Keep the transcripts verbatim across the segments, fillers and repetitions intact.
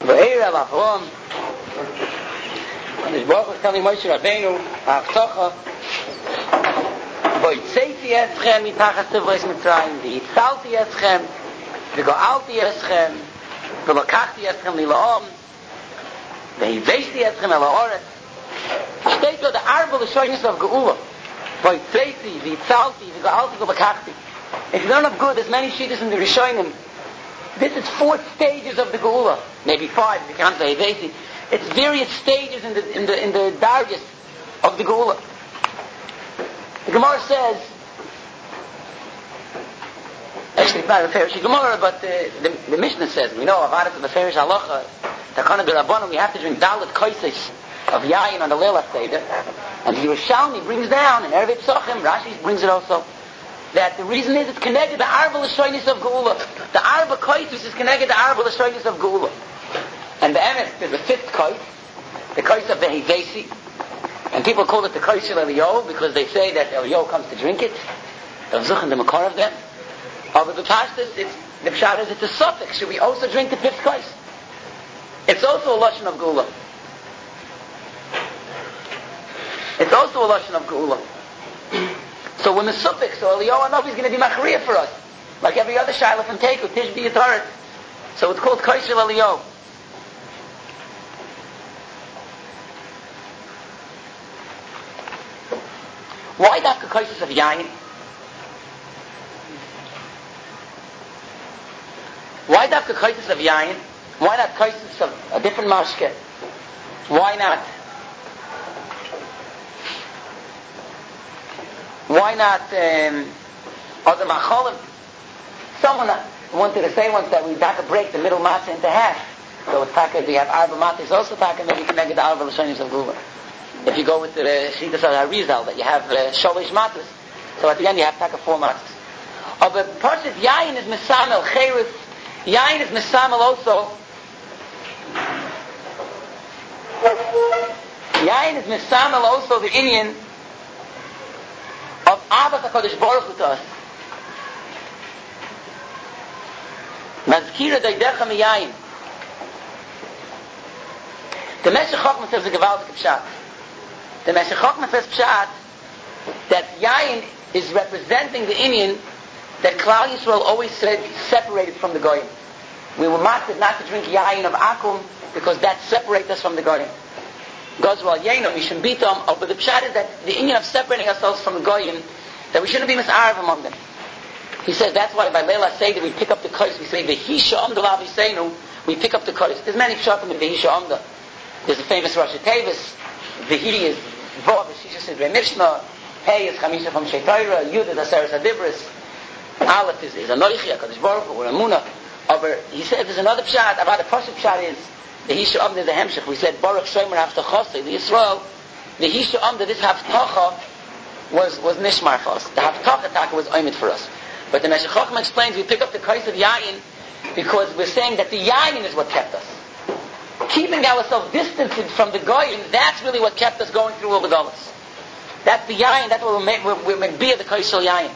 Ve'er al Avram. And his Baruch was telling Moshe Rabbeinu, Haftacha, Voitzeti eschem mitachas tevreis Mitzrayim, V'itzalti eschem, V'go'alti eschem, V'lokachti eschem li'la'om, V'hivesti eschem el ha'oretz. Steht dort der Arbe l'shoynis of Geula. Voitzeti, V'itzalti, V'go'alti, V'lokachti. If you don't have good, there's many shittas in the Rishonim. This is four stages of the Geula. Maybe five, if you can't say V'hivesti. It's various stages in the in the in the dargis of the Geula. The Gemara says, actually it's not a Meferish Gemara, but the, the, the Mishnah says, we know Avadat the Meferish Halacha, Takana B'Rabbanan, we have to drink Dalet Koises of Yayin on the Leila Seder, and the Yerushalmi brings down, and Erevei Psachim, Rashi brings it also, that the reason is it's connected to the Arba L'Shoynis of Geula. The Arba Koises is connected to the Arba L'Shoynis of Geula. And the Emes, there's a fifth kois, the kois of the Hivesi. And people call it the kois of Eliyahu because they say that Eliyahu comes to drink it. They'll zuch in the makar of them. Over the pashtas, it's, the pshat is it's a suffix. Should we also drink the fifth kois? It's also a lashon of Geula. It's also a lashon of Geula. So when the suffix, so Eliyahu Hanavi is going to be machriya for us. Like every other shayla from Teku, Tishbi Yitaret. So it's called kois of Eliyahu. Why dafka koises of yayin? Why dafka koises of yayin? Why not koises of a different mashke? Why not? Why not um, other macholim? Someone wanted to say once that we taka break the middle matzah into half. So it's taka, we have arba matzahs also taka, maybe you can make it the arba l'shonis of Geula. If you go with the Shittas of Harizal, that you have uh, Sholish Matzahs, so at the end you have taka four matzahs. Oh, but Parshas Yayin is Mesamel, Cheres, Yayin is Mesamel also. Yayin is Mesamel also the Indian of Abbas HaKadosh Baruch Hu to us. Mazkira Deidecha Miyayin. The Meshech Chochmah says a gewaltige pshat. The Meshech Chochmah says pshat that Yayin is representing the Indian that Klal Yisrael always said separated from the Goyim. We were mastered not to drink Yayin of Akum because that separates us from the Goyim. Gozral Yainam, Mishim Bitom, but the pshat is that the Indian of separating ourselves from the Goyim, that we shouldn't be mis'arav among them. He says that's why by Leila Seder we pick up the kois, we say V'hisha Amda Laviseinu, we pick up the kois. There's many pshatim in V'hisha Amda. There's a famous Rosh Tevis. V'hi is Vav, Shisha Sidrei Mishnah, Hey is Chamisha from Sheitayra, Yud is Aseres Adibris, Aleph is, is Anoichi, HaKadosh Baruch Hu, or Amunah. But he said there's another pshat, about the Pasuk pshat is, the Hisha Amda is the Hemshech. We said Baruch Shomer Haftachosei, the Yisrael, the Hisha Amda, this Haftacha was, was Nishmar for us. The Haftacha Taka was Oimid for us. But the Meshech Chochmah explains we pick up the kois of Yayin because we're saying that the Yayin is what kept us. Keeping ourselves distanced from the Goyim, that's really what kept us going through all the Golas. That's the Yayin, that's what we're make, we're, we're make beer the kois of Yayin.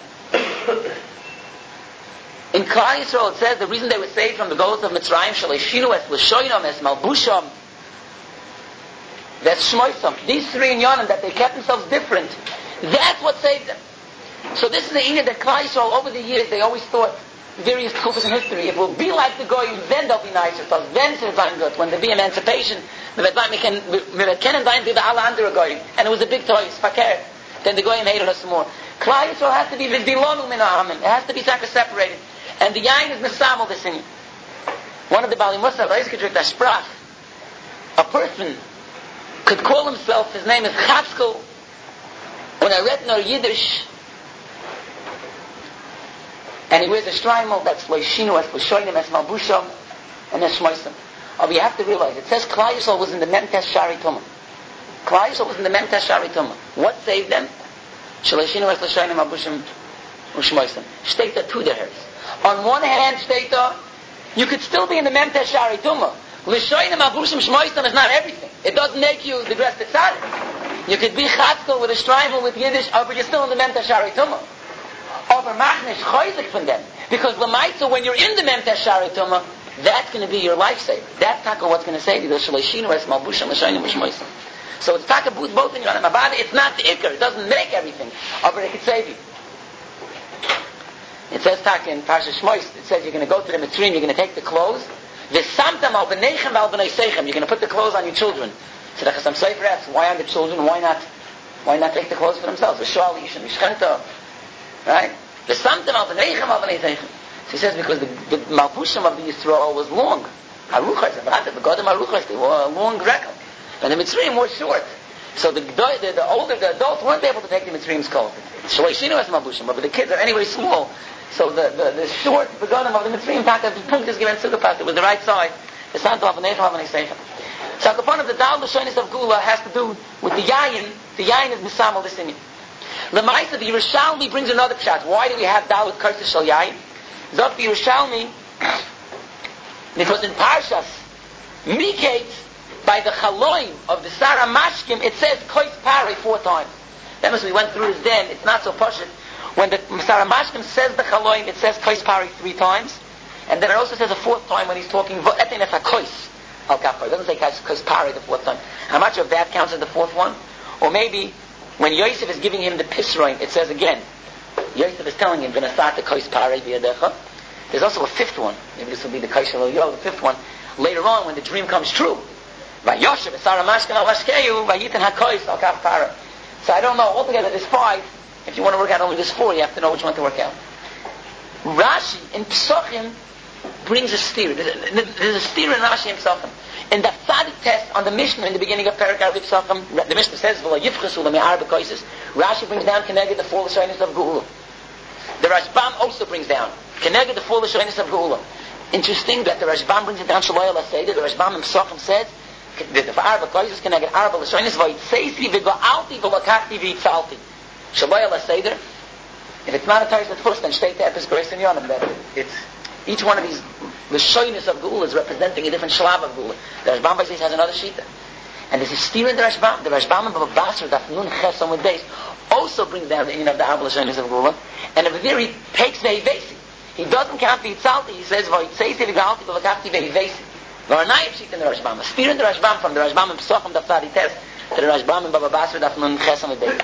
In Klal Yisrael it says the reason they were saved from the Golas of Mitzrayim, Shaleshinu es L'shoinam es Malbusham, that's Shmoisam. These three in Yonim, that they kept themselves different, that's what saved them. So this is the Inyan that Klal Yisrael over the years they always thought, various kufas in history, if we'll be like the Goyim, then they'll be nicer to us, then it's going good. When there be emancipation, and it was a big toy, fakir, then the Goyim hated us more. Klal Yisrael has to be v'dilonu min ha'amim, it has to be separated. And the Yain is Mesamel this Inyan. One of the Bali Musaf, a person could call himself, his name is Chatzkel, when I read nor Yiddish, and he wears a shtreimel that's loishinu as l'shoinim as malbusham and as shmoisam. Oh, we have to realize it says Klal Yisrael was in the Memtes Shari Tumah. Klal Yisrael was in the Memtes Shari Tumah. What saved them? Shloishinu as l'shoinim malbusham u'shmoisam. Shteita two dehers. On one hand, Shteita, you could still be in the Memtes Shari Tumah. L'shoinim malbusham shmoisam is not everything. It doesn't make you the dress tzaddik. You could be chatzkel with a shtreimel with Yiddish, oh, but you're still in the Memtes Shari Tumah. Over machnish choizik from them. Because Lamaitza, when you're in the Memtes Shari Tumah, that's going to be your lifesaver. That's taka what's going to save you. The shleishinu es malbushim l'shayim l'shmoisim. So it's taka both both in your body. It's not the ikar. It doesn't make everything, but it can save you. It says taka in Parsha Shmois. It says you're going to go to the Mitzrayim. You're going to take the clothes. V'samtam al b'neichem v'al b'nei seichem. You're going to put the clothes on your children. So the Chasam Sofer asks, why on the children? Why not? Why not take the clothes for themselves? V'shal yishim v'shchento. Right? V'samtam al b'neichem v'al b'nei seichem. So he says because the, the malbushim of the Yisrael was long. Haruchas, the Godim Haruchas, they were a long record. And the Mitzrayim were short. So the, the, the older, the adults weren't able to take the Mitzrayim's coat. Shleishinu es malbushim, but the kids are anyway small. So the, the, the short begonim of the Mitzrayim, the punkt is given Sukkot, it was the right side. The Santa of Neichem of Neisechem. So the point of the Dal L'Shonis of Gula has to do with the Yayin. The Yayin is Misamal L'Simin. The Ma'aseh, the Yerushalmi brings another pshat. Why do we have Dal with Kurtis Shal Yayin? Zok the Yerushalmi, because in Parshas Miketz, by the Chaloim of the Sarah Mashkim, it says Kois Pare four times. That means we went through his den. It's not so poshut. When the Sarah Mashkim says the Chaloim, it says Kois Pare three times. And then it also says a fourth time when he's talking Etin Es HaKois Al Kafar. It doesn't say Kois Pare the fourth time. How much of that counts as the fourth one? Or maybe when Yosef is giving him the Pisroin, it says again, Yosef is telling him, V'nasat Kois Pare V'yadecha. There's also a fifth one. Maybe this will be the Kois Shal Yo, the fifth one. Later on, when the dream comes true, Vayoshev Sarah Mashkim Al Hashkeyu Vayitin HaKois Al Kafar. So I don't know. Altogether, there's five. If you want to work out only this four, you have to know which one to work out. Rashi in Pesachim brings a steer. There's a steer in Rashi in Pesachim. In the Tzadik test on the Mishnah in the beginning of Perek Arvi Pesachim, the Mishnah says, "V'lo yifchasu l'me'ar b'koises." Rashi brings down Keneged the four L'shonis of Geula. The Rashbam also brings down Keneged the four L'shonis of Geula. Interesting that the Rashbam brings it down Shaloyel HaSeder. The Rashbam in Pesachim says, "The Arba Koises Keneged Arba L'shonis v'yitzeisi v'go'alti v'lakachti v'yitzalti." Shaloyel HaSeder. If it's not a Taish Netfus, then Shtei Te'epis Bereis and Yonim. That it's each one of these, the shoyness of Geula is representing a different shlav of Geula. The Rashbam Bais has another shita, and there's a steer in the Rashbam. The Rashbam of Basra, Daf Nun Ches Amud Beis, also brings down the union of the Arba L'shonis of Geula, and over there he takes Ve'ivesi. He doesn't count the Yitzalti. He says V'yitzeisi v'galti v'lakachti Ve'ivesi. V'arnayim shita in the Rashbam. A steer in the Rashbam from the Rashbam in Pesachim Daf Tzadi Test to the Rashbam in Baba Basra Daf Nun Ches Amud Beis.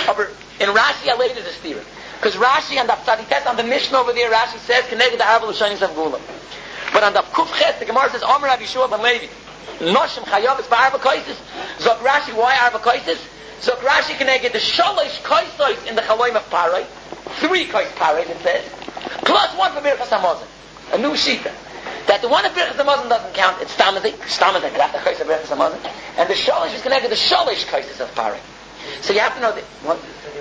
In Rashi, I later there's a steer. Because Rashi and the Tzadites on the Mishnah over there, Rashi says, "Keneged the Arba L'shonis of Geula." But on the Kuf Ches, the Gemara says, "Omer Rabbi Yeshua ben Levi, Noshim Chayav is by Arba Koises." Zok Rashi, why Arba Koises? Zok Rashi Keneged the Sholosh Koisos in the Chaloim of Parai, three Kois Parai it says, plus one for Birchas Hamazon, a new shita. That the one of Birchas Hamazon doesn't count. It's Tamazik, Tamazik, that's the Kois of Birchas Hamazon, and the Sholosh is Keneged the Sholosh Koisos of Parai. So you have to know that what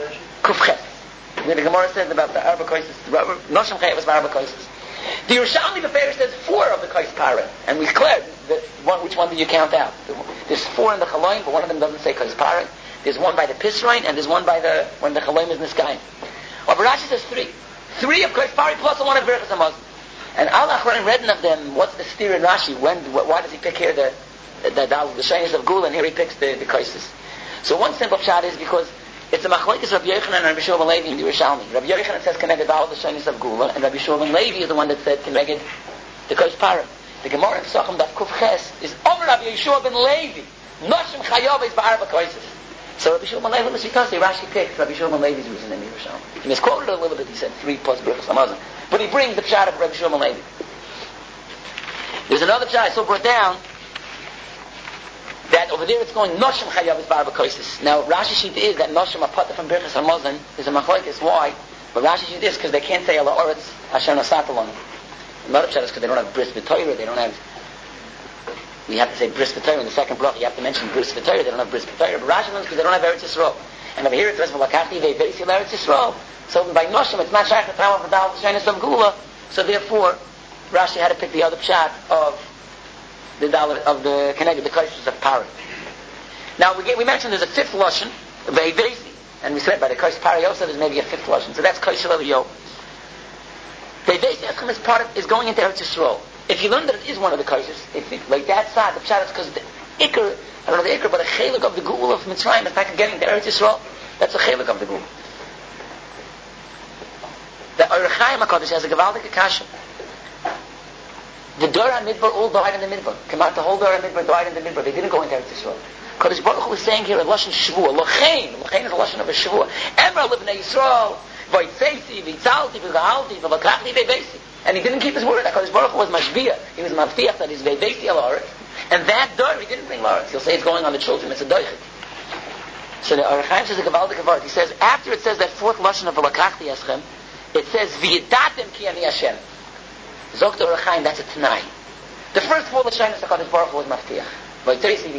Kuf Ches. Where the Gemara says about the Arba Koises, Noshim Chayav was by Arba Koises. The Yerushalmi Beferish says four of the Kois Parah, and we declared that one, which one did you count out? There's four in the Chaloim, but one of them doesn't say Kois Parah. There's one by the Pisroin, and there's one by the when the Chaloim is Niskayim. Or Rashi says three, three of Kois Parah plus one of Birchas Hamazon. And Al Achron read of them. What's the steer in Rashi? When? Why does he pick here the the the, the, the Shainis of Gula, and here he picks the the Koises? So one simple shot is because it's a machlokes Rabbi Yochanan and Rabbi Shua ben Levi in the Yerushalmi. Rabbi Yochanan says Keneged all the Shainis of Gula, and Rabbi Shua ben Levi is the one that said Keneged the Kois Parah. The Gemara in Pesachim Daf Kuf Ches is Omer Rabbi Yeshua ben Levi, Noshim Chayav is Ba'arba Koises. So Rabbi Shua ben Levi was because Rashi picked Rabbi Shua ben Levi's reason in the Yerushalmi. He misquoted it a little bit. He said three plus Birchas Hamazon, but he brings the pshat of Rabbi Shua ben Levi. There's another pshat I saw brought down. That over there it's going Noshim Chayav is Ba'arba Koises. Now Rashi sheet is that Noshim Apata from Birchas Hamazon is a machlokes. Why? But Rashi sheet is because they can't say Ala Oretz Asher Nasat Alon. Another pshat is because they don't have Bris V'Torah. They don't have. We have to say Bris V'Torah in the second block. You have to mention Bris V'Torah. They don't have Bris V'Torah. But Rashi knows because they don't have Eretz Yisrael. And over here it says V'Lakachti Ve'Veisi Eretz Yisrael. So by Noshim it's not Shaykh L'Tam of the Dal Shainis of Gula. So therefore Rashi had to pick the other pshat of the dollar of the Keneged the Koises of Parah. Now we get, we mentioned there's a fifth lashon, Ve'ivesi, and we said by the Kois Parah also there's maybe a fifth lashon. So that's Kois Shel Yo. Ve'ivesi is part of is going into Eretz Yisrael. If you learn that it is one of the Koises, if it, like that side, the pshat is because the Iker, I don't know the Iker, but a chelik of the Gula of Mitzrayim, the fact of getting to Eretz Yisrael, that's a chelik of the Gula. The Orach Chaim HaKadosh has a gewaldige kasha. The Dor HaMidbar all died in the Midbar. Came out the whole Dor HaMidbar died in the Midbar. They didn't go into Eretz Yisrael. Kadosh Baruch Hu was saying here a lashon shvuah, lochein. Lochein is a lashon of a shvuah. Emra livnei Yisrael, v'yitzesi, v'yitzalti, v'gahalti, v'vakachli v'beisi. And he didn't keep his word. Kadosh Baruch Hu was mashbiah. He was mavtiach that he's v'beisi al haaretz. And that Dor he didn't bring Lawrence. He'll say it's going on the children. It's a doichik. So the Aruch Chaim says a gavaldik word. He says after it says that fourth lashon of v'lakachli eschem, it says v'yidatem ki ani Hashem. Zok the Aruch Chaim, that's a t'nai. The first four lashonos of Kadosh Baruch Hu was mavtiach. But then there's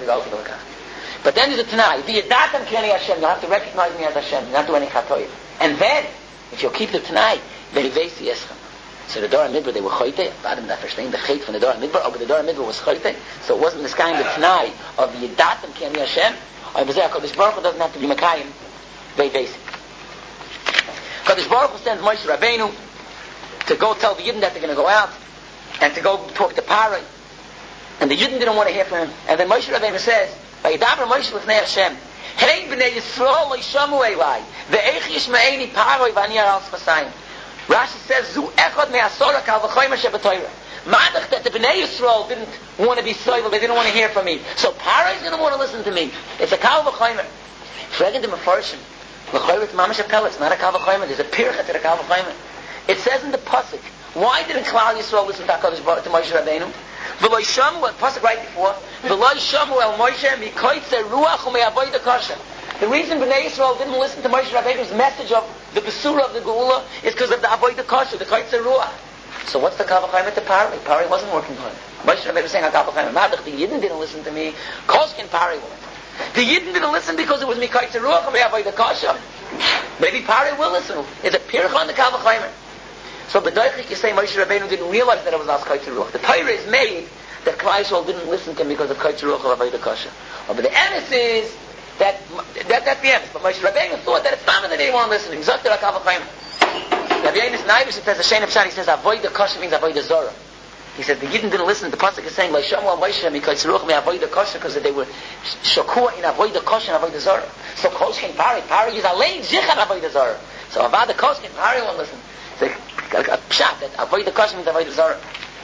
a Tanai. V'yadatam ki ani Hashem. You'll have to recognize me as Hashem. You'll not do any chatoyim. And then, if you'll keep the Tanai, v'hivesi eschem. So the Dor HaMidbar, they were choyte. Adam not verstehen the chait from the Dor HaMidbar. Oh, but the Dor HaMidbar was choyte. So it wasn't this kind of Tanai of v'yadatam ki ani Hashem. Or b'zeh HaKadosh Baruch Hu doesn't have to be Mekayim. V'hivesi. Kadosh Baruch Hu sends Moshe Rabbeinu to go tell the Yidden that they're going to go out and to go talk to Parai. And the Yidden didn't want to hear from him. And then Moshe Rabbeinu says, "Vayidaber Moshe l'fnei Hashem, Hey b'nei Yisrael lo'ishamu elai, ve'ech yishma'eni paroi v'ani aral sfasayim." Rashi says, "Zu echad me'asora kal v'choyma she'b'toyra." Madach that the b'nei Yisrael didn't want to be soiled, they didn't want to hear from me. So Paroi is going to want to listen to me. It's a kal v'choyma. Fragen the Mefarshim, l'choyra it's mamash apel, it's not a kal v'choyma. There's a pircha to the kal v'choyma. It says in the pasuk, why didn't Klal Yisrael listen to HaKadosh Baruch to Moshe Rabbeinu? V'lo yishamu, pasuk right before, v'lo yishamu el Moshe mikoytze ruach u'me'avoda kasha. The reason Bnei Yisrael didn't listen to Moshe Rabbeinu's message of the Besura of the Geula is because of the avoda kasha, the koytze ruach. So what's the kavachayim to Pari? Pari wasn't working for him. Moshe Rabbeinu was saying, "Kavachayim, madach the Yidden didn't listen to me. Kolskin Pari won't." The Yidden didn't listen because it was mikoytze ruach u'me'avoda kasha. Maybe Pari will listen. It's a pircha on the kavachayim. So b'doichik you say Moshe Rabbeinu didn't realize that it was as koytze ruach. The Torah is made that Klal Yisrael didn't listen to him because of koytze ruach of avoda kasha. But the emes is that, that that's the emes. But Moshe Rabbeinu thought that it's not that they didn't want to listen. Exactly like Avachayim. Rabbi Yonis Naivish says the Shein of Shan. He says avoda kasha means avoda zora. He said the Yidden didn't listen. The pasuk is saying L'shamu al Moshe mikoytze ruach me avoda kasha because they were shakua in avoda kasha and avoda zora. So kolshkin Pari Pari is alein zichar avoda zora. So avoda kolshkin Pari won't listen. So, a pshat that avoid the kasha means avoid the zara.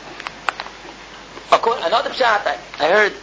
Another pshat I, I heard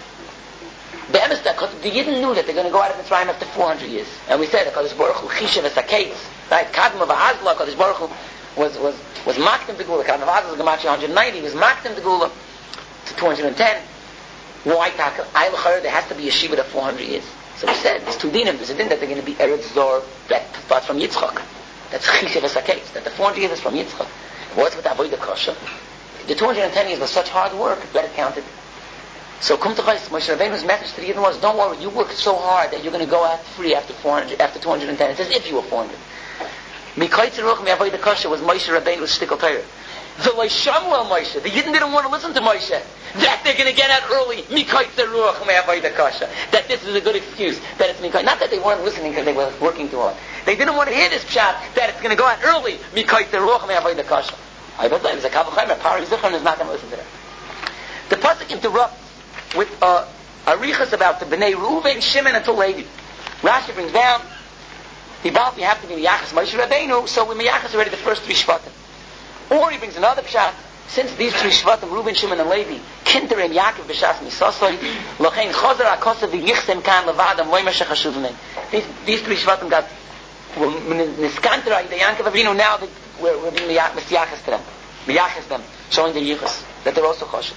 the emes that the Yidden knew that they're going to go out of Mitzrayim after four hundred years, and we said that Kadosh Baruch Hu chishav esaketz, right? Kadma v'hazla, Kadosh Baruch Hu was was was maktim to Gula. Kadma v'hazla was gemachi one hundred ninety. He was maktim to Gula to two hundred ten. Why taka? I l'chayr there has to be a shiva of four hundred years. So we said there's two dinim. There's a din that they're going to be eretz zor that starts from Yitzchak. That's chishav esaketz. That the four hundred years is from Yitzchak. What's with avoid the kasha? The two hundred ten years was such hard work. Let it count it. So come to Chais. Moshe Rabbeinu's message to the Yidden was, don't worry, you worked so hard that you're going to go out free after four hundred, after two hundred ten. It says if you were four hundred. Mikoytze ruach me avoid the kasha was Moshe Rabbeinu's shtickle Torah. The Leishamu el Moshe. The Yidden didn't want to listen to Moshe. That they're going to get out early. Mikoytze ruach me avoid the kasha. That this is a good excuse. That it's mikoytze. Not that they weren't listening because they were working too hard. They didn't want to hear this pshat that it's going to go out early. Mikoytze ruach me avoid the kasha. I bet that is a kavachayim. A Pari Zichron is not going to listen to that. The pasuk interrupts with uh, arichas about the Bnei Reuven, Shimon, until Levi. Rashi brings down the Baal, you have to be Miyachas Moshe Rabbeinu, so we Miyachas already the first three Shvatim. Or he brings another pshat, since these three Shvatim, Reuven, Shimon, and Levi, Kinterim Yaakov B'Shas Misosoi, Lochein Chozer HaKosav V'Yichsem Kan Levadam Loy Meshach HaShuvim. These these three Shvatim got Niskanterai, the Yaakov Avinu, now that we're, we're being Miyachas to them. Miyachas them, showing the Yichus, that they're also Choshev.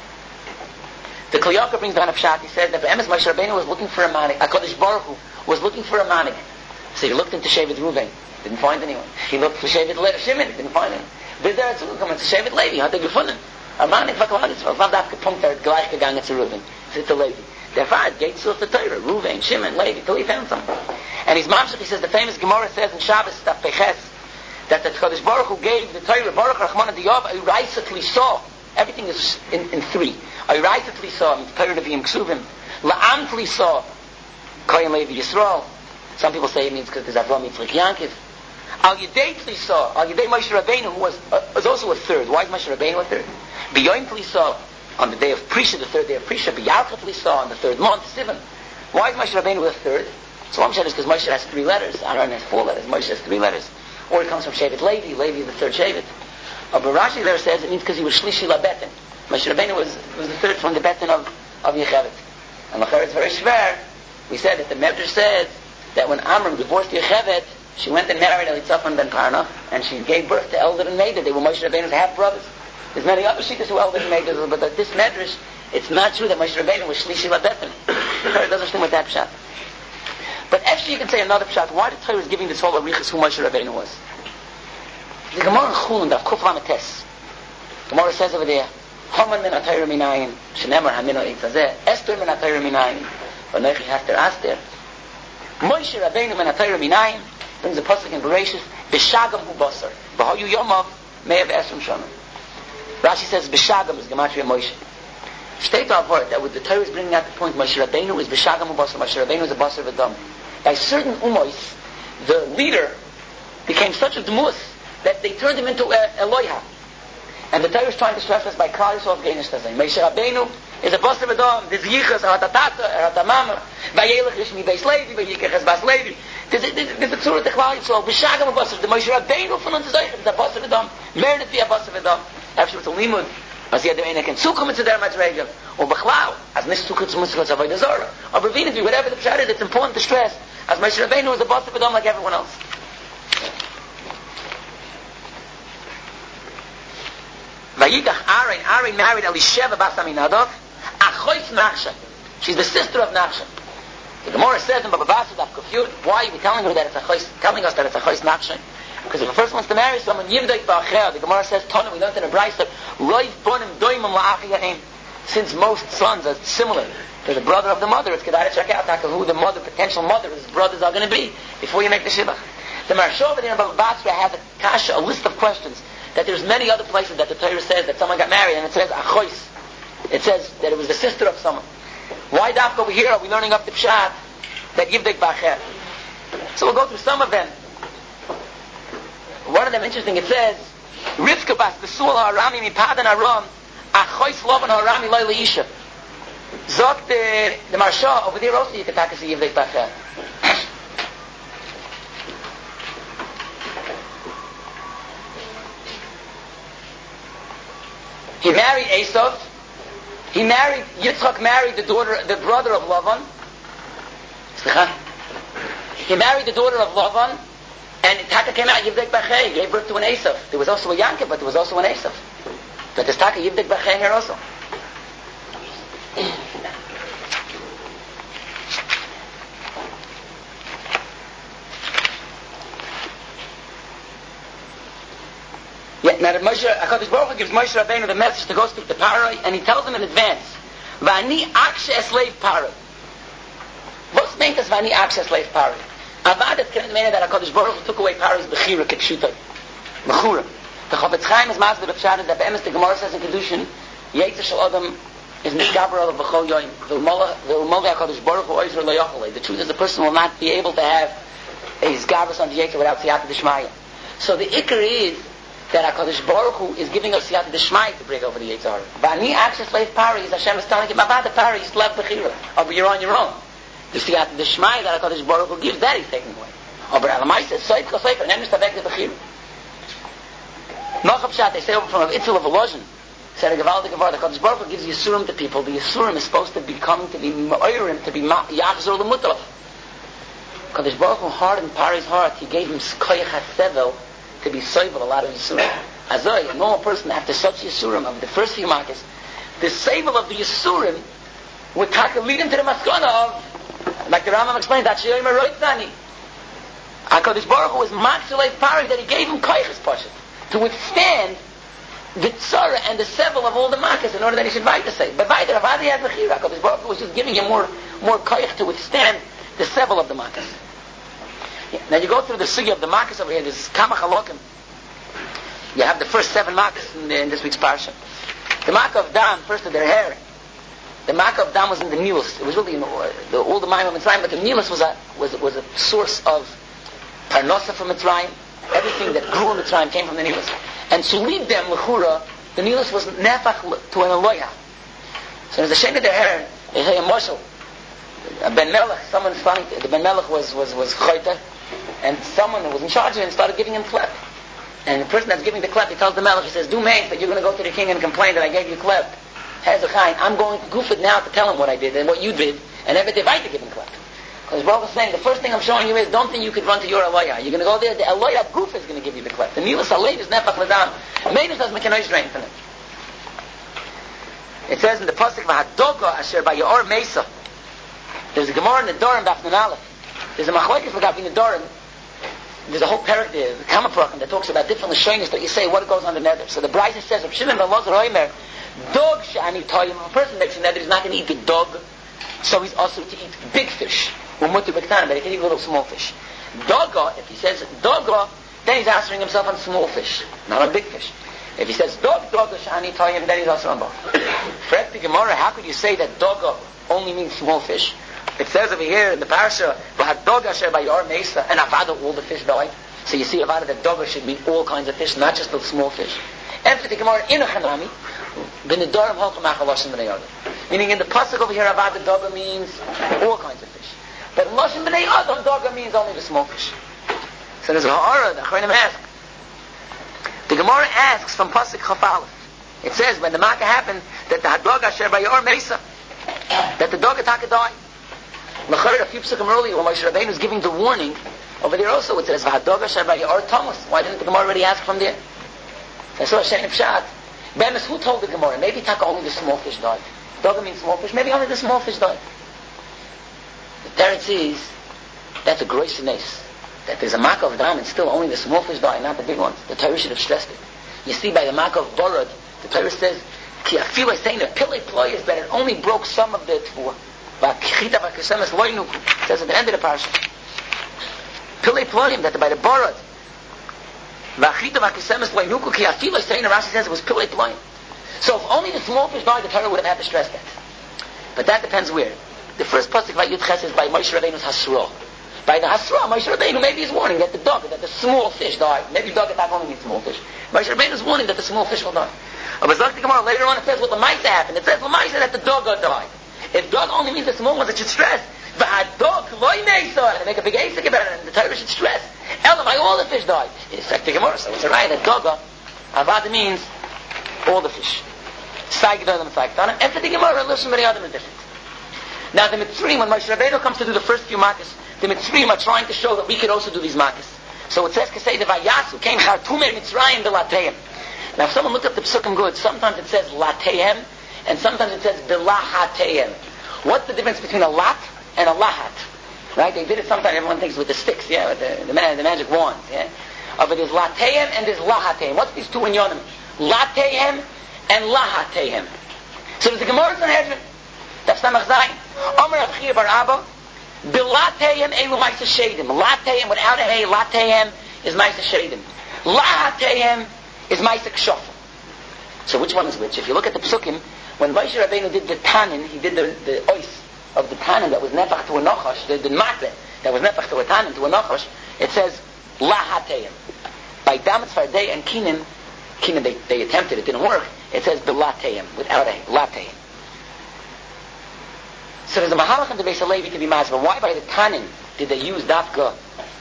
The Kli Yakar brings down a pshat. He says that Be'emes Moshe Rabbeinu was looking for a manik. HaKadosh Baruch Hu was looking for a manik. So he looked into Shevet Reuven, didn't find anyone. He looked for Shevet Le- Shimon, didn't find anyone. Vizer zu kommen zu Shevet Levi, hat er gefunden. A manik war Klal Yisrael. Wann darf gepunkt, er hat gleich gegangen zu Reuven, zu Levi. Der Vater geht zu der Torah, Reuven, Shimon, Levi, till he found someone. And his mamshach, he says, the famous Gemara says in Shabbos, Taf Peches, that the HaKadosh Baruch Hu gave the Torah, Baruch Rachman Diyav, a Raisa Tlisah. Everything is in, in three. A Raisa Tlisah means Torah Nevi'im Ksuvim. La'am Tlisah, Kohen Levi Yisrael. Some people say it means because there's Avram Yitzchak Yankiv. Al Yedei Tlisah, Al Yedei Moshe Rabbeinu, who was, uh, was also a third. Why is Moshe Rabbeinu a third? B'yoyim Tlisah, on the day of Prisha, the third day of Prisha. B'yarcha Tlisah, on the third month, Sivan. Why is Moshe Rabbeinu a third? So I'm saying it's because Moshe has three letters. Aaron has four letters. Moshe has three letters. Or it comes from Shevet Levi. Levi is the third Shevet. But Rashi there says it means because he was Shlishi LaBetin. Moshe Rabbeinu was, was the third from the Betin of, of Yocheved. And Lachar is very schwer. We said that the Medrash said that when Amram divorced Yocheved, she went and married Elitzaphan ben Parna, and she gave birth to Eldad and Medad. They were Moshe Rabbeinu's half-brothers. There's many other shittas who Eldad and Medad, but that this Medrash, it's not true that Moshe Rabbeinu was Shlishi LaBetin. It doesn't seem with that pshat. But actually you can say another pshat. Why the Torah is giving this whole arichas who Moshe Rabbeinu was? The Gemara in Chulun, the Kuf Lamates. Gemara says over there, Haman min atayra minayin, shenemar hamino eitzazeh, Esther min atayra minayin, v'noichi hafter aster. Moshe Rabbeinu min atayra minayin, brings the pasuk in Bereshis, b'shagam hu basar, v'hoyu yomav, me'ev esrim shana. Rashi says, b'shagam is gematria Moshe. State our word that with the Torah is bringing out the point, Moshe Rabbeinu is b'shagam hu basar, Moshe Rabbeinu is a basar v'dam. By certain umois, the leader became such a demus that they turned him into uh, Eloiha. And the Torah is trying to stress us by Klal Yisrael of Geinish Tazayim. Moshe Rabbeinu is a basar v'dam, this yichas, ha'atata, ha'atamama, v'yelech rishmi beis levi, v'yikech es bas levi. There's a tzura to Klal Yisrael, b'shagam hu basar, the Moshe Rabbeinu from uns Zaychim is a basar v'dam, merit be a basar v'dam. After it's a limud, as yet the Einek and Sukkah mitzvah der matzregel, or b'chlal, as nis Sukkah mitzvah avodah zarah, or b'vinivy, whatever the pshat is, it's important to stress, as Moshe Rabbeinu is a basar v'dam like everyone else. Vayikach Aaron, Aaron married Elisheva bas Aminadov, Achois Nachshon. She's the sister of Nachshon. The Gemara says in Baba Basra Daf Kufyud, why are we telling her that it's Achois, telling us that it's Achois Nachshon? Because if a person wants to marry someone, Yivdek Ba'achea, the Gemara says, Tonu, we learned in a Brayso, Roiv Bonim Doimim La'achiyahim. Since most sons are similar to the brother of the mother, it's Kedai to check out who the mother, potential mother, his brothers are going to be before you make the Shibach. The Maharsha over there in Baba Basra has a kasha, a list of questions. That there's many other places that the Torah says that someone got married and it says achois. It says that it was the sister of someone. Why dafka over here are we learning up the pshat that yivdek b'acher? So we'll go through some of them. One of them interesting. It says Rivka bas Besul ha'arami mipadan aram achois lovan ha'arami loy leisha. Zok the the Maharsha over there also you can talk as yivdek b'acher. He married Esav. He married, Yitzchak married the daughter, the brother of Lavan. He married the daughter of Lavan, and Taka came out, Yivdek B'achei, gave birth to an Esav. There was also a Yankov, but there was also an Esav. But there's Taka Yivdek B'achei here also. Yeah, now Moshe, HaKadosh Baruch Hu gives Moshe Rabbeinu the message to go speak to Paroi, and he tells him in advance, V'ani akshe esleiv Paroi. What's meant as V'ani akshe esleiv Paroi? Avad it can't mean that HaKadosh Baruch Hu took away Paroi's Bechira Kepshutai. Mechura. The Chofetz Chaim is master of Pshat that Be'emes the Gemara says in Kedushin, Yetzer Shel Adam is Nishgaber of B'chol Yoim. V'ulmoga HaKadosh Baruch Hu oizer lo yocholei. The truth is the person will not be able to have a Zgabras on the Yetzer without Siyata D'Shmaya. So the Iker is that HaKadosh Baruch Hu is giving us Siyata D'Shmaya to break over the Yetzer Hara. V'ani akshe esleiv Pari is Hashem is telling him, Avad the Pari is left Bechira. Or you're on your own. The Siyata D'Shmaya that HaKadosh Baruch Hu gives, that he's taking away. But Elamai says, Soif Kosoif, and then Mister Bek the Bechira. Noch Pshat, they say over from Itzel of Elozhin, said a Gevaldik Avar, the HaKadosh Baruch Hu gives Yisurim to people. The Yisurim is supposed to be coming to be Ma'orim, to be Yachzor L'Mutov. HaKadosh Baruch Hu hardened Pari's heart. He gave him Koyach HaSevel to be Soivel a lot of Yisurim. Azoi, a normal person, after such Yisurim of the first few markets, the Sevel of the Yisurim would lead him to the Maskana of, like the Rambam explained, that Sheyoyim HaRoitzani. HaKadosh Baruch Hu was Matzulei Pari that he gave him Koyachas Pashat to withstand the Tzara and the Sevel of all the Makkahs in order that he should write to say. But by the Ravadi has Bechira, HaKadosh Baruch Hu was just giving him more, more Koyach to withstand the Sevel of the Makkahs. Yeah. Now you go through the Sugya of the Makkahs over here, there's Kama Chalokim. You have the first seven Makkahs in, in this week's Parsha. The Makkah of Dan, first of their hair. The Makkah of Dan was in the Nilus. It was really, you know, the, all the Mayim of Mitzrayim, but the Nilus was a, was, was a source of Parnosa from Mitzrayim. Everything that grew in Mitzrayim came from the Nilus. And to lead them, L'chura, the Nilus was nefach to an Eloya. So there's a shame of their hair, they say a Moshel. Ben Melech, someone's finding, the Ben Melech was, was, was Choyta, and someone who was in charge of him started giving him flep. And the person that's giving the klep, he tells the melech, he says, do me, but you're going to go to the king and complain that I gave you klep. Has a chayin. I'm going to goof it now to tell him what I did and what you did, and every divide to give him klep. Because Baruch is saying, the first thing I'm showing you is, don't think you could run to your Eloyah. You're going to go there, the Eloyah goof is going to give you the klep. The Milas Aleid is nefach l'dam. Meidus has mekanoish drain from it. It says in the pasuk, v'hadoga asher ba'yor mesa. There's a Gemara in the Dorim, Daf Nun Aleph. There's a machlokes regarding the Dorim. There's a whole parak there, the Kamaprachim, that talks about different lashonos that you say what goes on the nether. So the Brisa says, Rav Shimon ben Elazar Omer, dog she'ani toyim. A person makes a nether, he's not going to eat the dog, so he's also to eat big fish. Or mutter b'ktan, but he can eat little small fish. Doga, if he says doga, then he's answering himself on small fish, not on big fish. If he says dog, doga she'ani toyim, then he's also on both. Fret the Gemara, how could you say that doga only means small fish? It says over here in the parasha, "V'hadog asher ba'yor mesa," and avada, all the fish died. So you see, avada, that doga should mean all kinds of fish, not just the small fish. After the Gemara in a chanami, b'nedarim holchem achaloshin b'nei adam. Meaning in the pasuk over here, avada doga means all kinds of fish, but loshin b'nei adam doga means only the small fish. So there's a ha'ara. The Achronim ask. The Gemara asks from pasuk Chaf Aleph. It says when the makkah happened that the hadog asher ba'yor mesa, that the dog attack died. A few psukim earlier, when Moshe Rabbeinu is giving the warning, over there also it says, "V'hadoga she'bayor Thomas." Why didn't the Gemara already ask from there? I saw a Shein Pshat. Bemis, who told the Gemara? Maybe taka only the small fish died. Doga means small fish. Maybe only the small fish died. The Teretz is that's a gross nace. That there's a mark of dam and still only the small fish die, not the big ones. The Torah should have stressed it. You see, by the mark of borod, the Torah says, "Ki afilu saying the pillay ploy is that it only broke some of the tefua." It says at the end of the parasha, Pillay Ployim, that by the Borod, V'achita v'kisemes loinuku ki afilu saying, the Rashi says it was Pillay Ployim. So if only the small fish died, the Torah would have had to stress that. But that depends where. The first pasuk Vayut Ches is by Moshe Rabbeinu's Hasra. By the Hasra, Moshe Rabbeinu maybe is warning that the dog, that the small fish died. Maybe dog attack only means small fish. Moshe Rabbeinu is warning that the small fish will die. But later on it says what the Maisa happened. It says the Maisa that the dog died. If dog only means the small ones, it should stress. V'hadog loy meisa, and make a big asik about it, and the Torah should stress. Elamai, all the fish died. It's like the Gemara, so it's a right that doga, avada means all the fish. Saigdon and Saigdon, and for the Gemara, listen to the other is different. Now the Mitzrayim, when Moshe Rabbeinu comes to do the first few makas, the Mitzrayim are trying to show that we could also do these makas. So it says, Kesei de Vayasu, came Chartume Mitzrayim de Lateim. Now if someone looked up the Psukim good, sometimes it says Lateim, and sometimes it says Bilahateim. What's the difference between a lat and a lahat? Right? They did it sometimes, everyone thinks with the sticks, yeah, with the, the, the magic wands, yeah. Uh, but there's Lateim and there's Lahateim. What's these two in Yonim? Lateim and Lahateim. So there's a Gemara in Sanhedrin. That's Samach Zayin. Omer Rav Chiya bar Abba, Bilateim elu Maisa Shedim. Lateim without a hay, Lateim is Maisa Shedim. Lahateim is Maisa Kshofim. So which one is which? If you look at the Psukim, when Moshe Rabbeinu did the Tanin, he did the, the ois of the Tanin that was nefach to a Nachash, the, the Mateh that was nefach to a Tanin, to a Nachash, it says, Lahateim. By Damitz Fardei and Kinim, Kinim they, they attempted, it didn't work, it says Bilateim, without a Lateim. So there's a Mahalach in the Beis HaLevi to be mazbah. Why by the Tanin did they use Dafka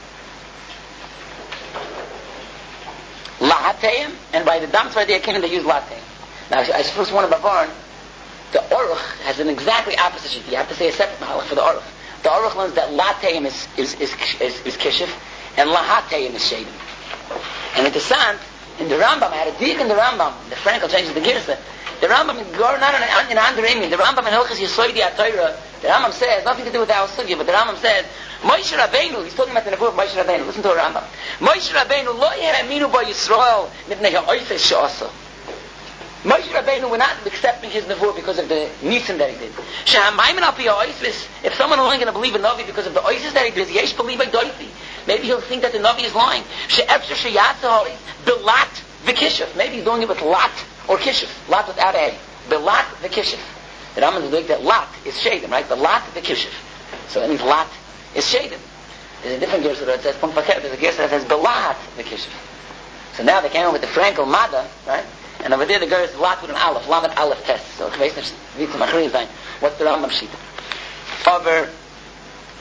Lahateim, and by the Damitz Fardei and Kinim they use Lateim? Now, I suppose one of Bavarn, the Aruch has an exactly opposite sheet. You have to say a separate mahalach for the Aruch. The Aruch learns that Lateim is is is is, is kishif, and Lahateim is shadim. And in the Sant, in the Rambam, I had a dig in the Rambam. The Frankel changes the Girsa. The Rambam in Gar, not in in Andreimi. The Rambam in Hilchos Yesoidi HaTorah. The Rambam says nothing to do with our sugya, but the Rambam says Moshe Rabbeinu. He's talking about the Nebuch of Moshe Rabbeinu. Listen to the Rambam. Moshe Rabbeinu lo ye'aminu ba Yisrael mipnei ha'oifes she'asa. Moshe Rabbeinu were not accepting his nevuah because of the nisim that he did. If someone is only going to believe a navi because of the oises that he did, yesh believe by doifi. Maybe he'll think that the navi is lying. Belat v'kishuf. Maybe he's doing it with lat or kishuf. Lat without a. Belat v'kishuf. The Rambam is doing that lat is shadim, right? The lat v'kishuf. So that means lat is shadim. There's a different gersa that says punkt vaker. There's a gersa that says belat v'kishuf. So now they came up with the Frankel Mada, right? And over there the girl is lat with an aleph, lamed aleph test. So ich weiß nicht, wie zum Achrin sein. What's the Rambam Shita? Over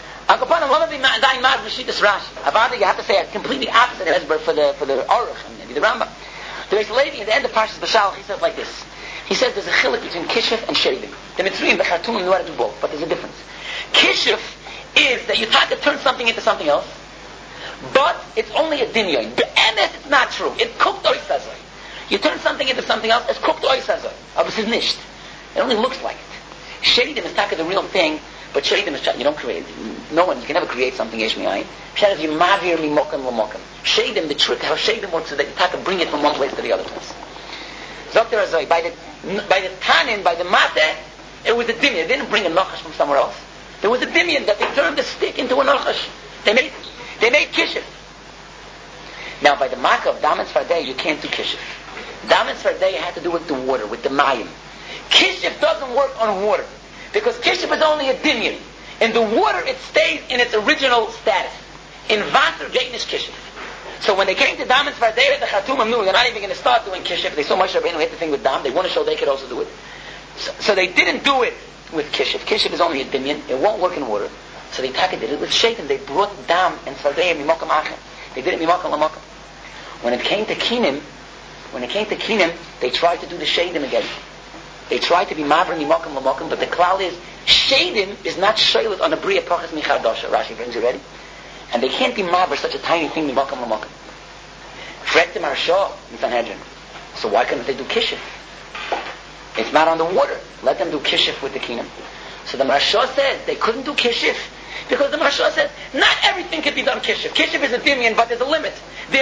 Akapanam, lamed be dain mad b'shitas Rashi. Avada, you have to say a completely opposite hesber for the for the Aruch. Levi, the Rambam. The Beis Levi, in the end of Parshas Bashalach, he says like this. He says there's a chiluk between kishuf and shedim. The Mitzrayim, the Khartoumim know how to do both, but there's a difference. Kishuf is that you try to turn something into something else, but it's only a dinyan. Be'emes, it's not true. It's cooked oisazoi. You turn something into something else, it's cooked oisazoi. Aber es ist nicht. It only looks like it. Shedim is taka the real thing, but shedim is you don't create. No one, you can never create something yesh mi'ayin. Shedim is you mavir mimokim l'mokim. Shedim, the trick, how shedim works is that you taka bring it from one place to the other place. Doctor Azoi, by the by the tanin, by the mate, it was a dimyan. They didn't bring a nachash from somewhere else. There was a dimyan that they turned the stick into a nachash. They made they made kishuf. Now by the makkah of damen sfardei, you can't do kishuf. Damen sfardei had to do with the water, with the mayim. Kishuf doesn't work on water because kishuf is only a dimyan. In the water, it stays in its original status. In vater, geinish kishuf. So when they came to Dam and Svardeira, the Khartoumim knew they're not even going to start doing Kishuf. They saw Moshe Rabbeinu hit the thing with Dam. They want to show they could also do it. So, so they didn't do it with Kishuf. Kishuf is only a dimyan. It won't work in water. So they did it with Shaitan. They brought Dam and Svardeira Mimokam Achem. They did it Mimokam Lamokam. When it came to Kinim, when it came to Kinim, they tried to do the Shaitim again. They tried to be Mavra Mimokam Lamokam, but the klal is, Shaitim is not Shailut on a Bria Pachas Michadosha. Rashi brings it ready. And they can't be maver such a tiny thing mibakam lamakam. Frektim Arsha in Sanhedrin. So why couldn't they do kishuf? It's not on the water. Let them do kishuf with the kingdom. So the Marsha says they couldn't do kishuf because the Marsha says not everything can be done kishuf. Kishuf is a dimyan, but there's a limit. So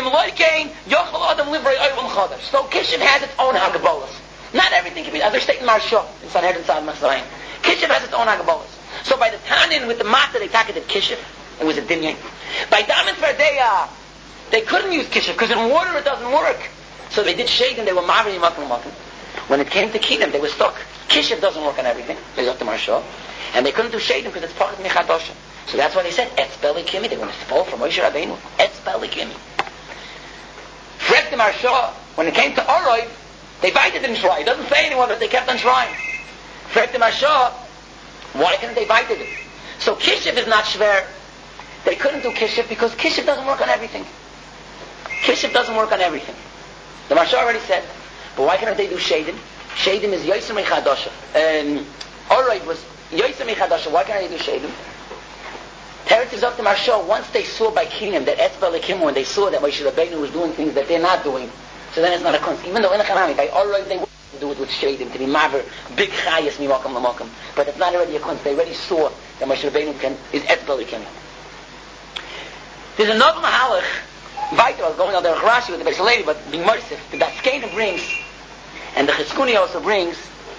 kishuf has its own hagabolas. Not everything can be. As they state in Marsha in Sanhedrin Sa'ad Masayim, kishuf has its own hagabolas. So by the tanin with the matzah they targeted kishuf. It was a dinyan. By Dam and Svardeya, they couldn't use kishuf because in water it doesn't work. So they did shade and they were mavri makim makim. When it came to kingdom, they were stuck. Kishuf doesn't work on everything. They got to Marsha, and they couldn't do shade because it's part of Michadosha. So that's why they said Etz Beli Kimi. They want to fall from Moshe Rabbeinu. Etz Beli Kimi. Frek the Marsha. When it came to Oroi, they bited and try. It doesn't say anyone, but they kept on trying. Frek the Marsha. Why couldn't they bite it? So kishuf is not shver. They couldn't do kishuf because kishuf doesn't work on everything. Kishuf doesn't work on everything. The Marsha already said. But why can't they do shadim? Shadim is yoysim mechadosha. Um, Oroi was yoysim mechadosha. Why can't they do shadim? Teretz is up to Marsha. Once they saw by Kinim that Etzba Lekim, when they saw that Moshe Rabbeinu was doing things that they're not doing, so then it's not a kunst. Even though in the Chanami, by Oroi they would do it with shadim, to be maver, big chayas mimakam lamakam. But it's not already a kunst. They already saw that Moshe Rabbeinu can, is Etzba Lekim. There's another mahalach. Weiter, I was going on the Rashi with the Beis Levi, but being Morsif, the Daskena brings, and the Chizkuni also brings,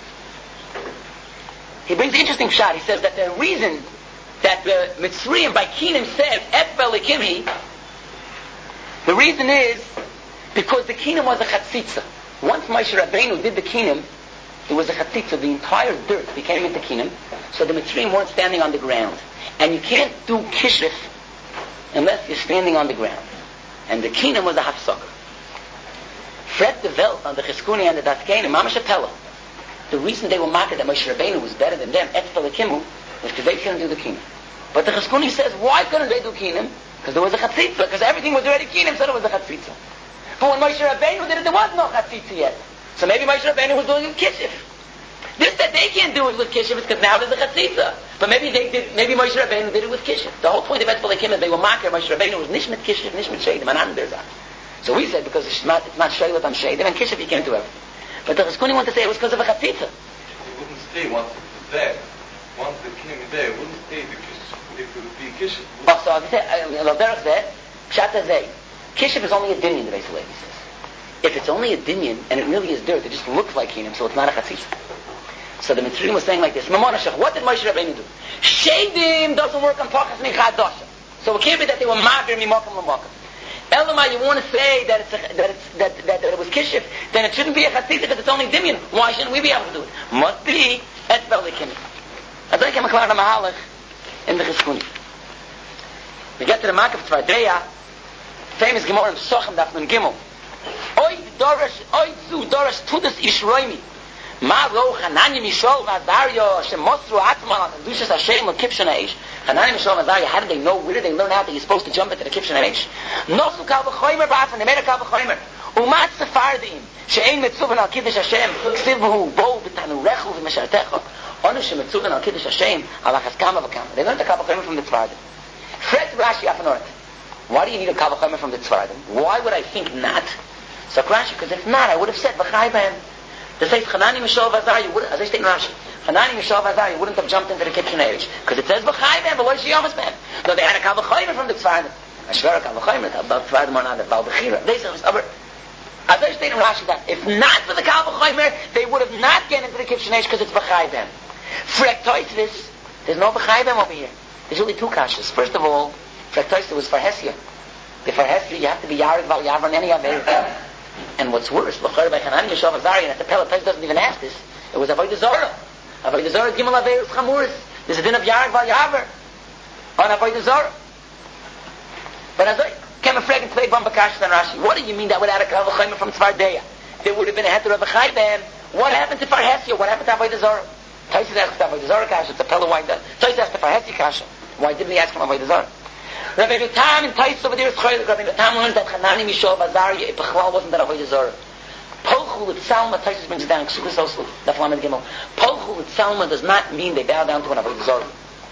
he brings an interesting shot. He says that the reason that the Mitzrayim by Kinim says, Etbel Lekimhi, the reason is because the Kinim was a chatzitza. Once Moshe Rabbeinu did the Kinim, it was a chatzitza. The entire dirt became into Kinim, so the Mitzrayim weren't standing on the ground. And you can't do kishuf unless you're standing on the ground. And the Kinim was a hafsaka. Fred developed on the Chizkuni and the Daskena, Mamash Apella. The reason they were marked that Moshe Rabbeinu was better than them, Etzba Lekimu, was because they couldn't do the Kinim. But the Chizkuni says, why couldn't they do Kinim? Because there was a chatzitza, because everything was already Kinim, so there was a chatzitza. But when Moshe Rabbeinu did it, there was no chatzitza yet. So maybe Moshe Rabbeinu was doing it with kishuf. This that they can't do it with kishuf is because now there's a chatzitza. But maybe they did. Maybe Moshe Rabbeinu did it with kishuf. The whole point of Etzba Lekim is they were makir. Moshe Rabbeinu was nishmet kishuf, nishmet sheidim, and anderzah. So we said because it's not it's not sheilat on sheidim and kishuf you can't do everything. But the Chizkuni wanted to say it was because of a chatzitza. It wouldn't stay once it's there. Once the king is there, it wouldn't stay the kishuf. If it would be kishuf. Oh, so I say, uh, Derek said, Pshat Zeh, kishuf is only a dinyan. The Beis Levi says. If it's only a dinyan and it really is dirt, it just looks like kinim, so it's not a chatzitza. So the Mitzrayim was saying like this, Mamonashach, what did Moshe Rabbeinu do? Shadim doesn't work on Pachas Michadosha. So it can't be that they were Mavir Mimokam Lamokam. Elamai, you want to say that it's, a, that, it's that, that, that it was Kishif, then it shouldn't be a Chatzitza because it's only Dimyan. Why shouldn't we be able to do it? Must be Etzbel Lekim. I think I'm a Klar Mahalach in the Chizkuni. We get to the Mark of Tzvardeya, famous Gemara in Sochem Daf Nun Gimel. Oy Dorash, Oy Zu Dorash Tudas Ishroimi. Ma lo Hanani Mishol Vazario Shemosru Atman Dushas Hashem and Kipshon Aish. Hanani Mishol Vazario, how did they know? Where did they learn out that you're supposed to jump into the Kipshon Aish? Nosu Kal V'choymer Ba'atman, they made a Kal V'choymer. Umat Sephardim, she'ein metzuven al Kiddush Hashem, ksiv hu bo b'tanurechu v'meshartecha, onu shemetzuven al Kiddush Hashem, alachas kama v'kama. They learned the Kal V'chomer from the Tzfardim. Fred Rashi Afanort. Why do you need a Kal V'chomer from the Tzfardim? Why would I think not? So Rashi, because if not, I would have said v'chai b'hem. To say Chanani Mishal Vazar, you would, as I state in Rashi, Chanani Mishal Vazar, you wouldn't have jumped into the kitchen age. Because it says v'chai b'hem, v'lo shiyamas b'hem. No, they had a Kal V'chomer from the Tzfardim. I swear a Kal V'chomer, the Tzfardim are not the Val B'chira. They say, as I state in Rashi that if not for the Kal V'chomer, they would have not get into the kitchen age because it's v'chai b'hem. Frek Toisvis, there's no v'chai b'hem over here. There's really two kashas. First of all, Frek Toisvis was for Hesia. The for Hesia, you have to be Yared Val Yavran any of it. And what's worse, L'chor by Chanani Yishav Azari, and at the Pella Pez doesn't even ask this, it was Avodah Zorah. Avodah Zorah Gimel Aveirus Chamuris. There's a din of Yared Val Yavar on Avodah Zorah. But as I came a frag and played Bambakash and Rashi, what do you mean that without a Kal V'chomer from Tzvardeya? There would have been a heter of a Chai Ben. What happened to Farhesia? What happened to Avodah Zorah? Taisus asked the Avodah Zorah Kasha, it's a Pella why does. Taisus asked the Farhesia Kasha. Why didn't he ask him Avodah Zorah? Rabbi Nutam and Taisus over there is Choylik. Rabbi Nutam learned that Chanani Mishal Vazari B'chlal wasn't that Avodah Zorah. Polchul with Salma, Taisus brings it down, Ksukas Oslu, Daf Lamed Gimel. Polchul with Salma does not mean they bow down to an Avodah Zorah.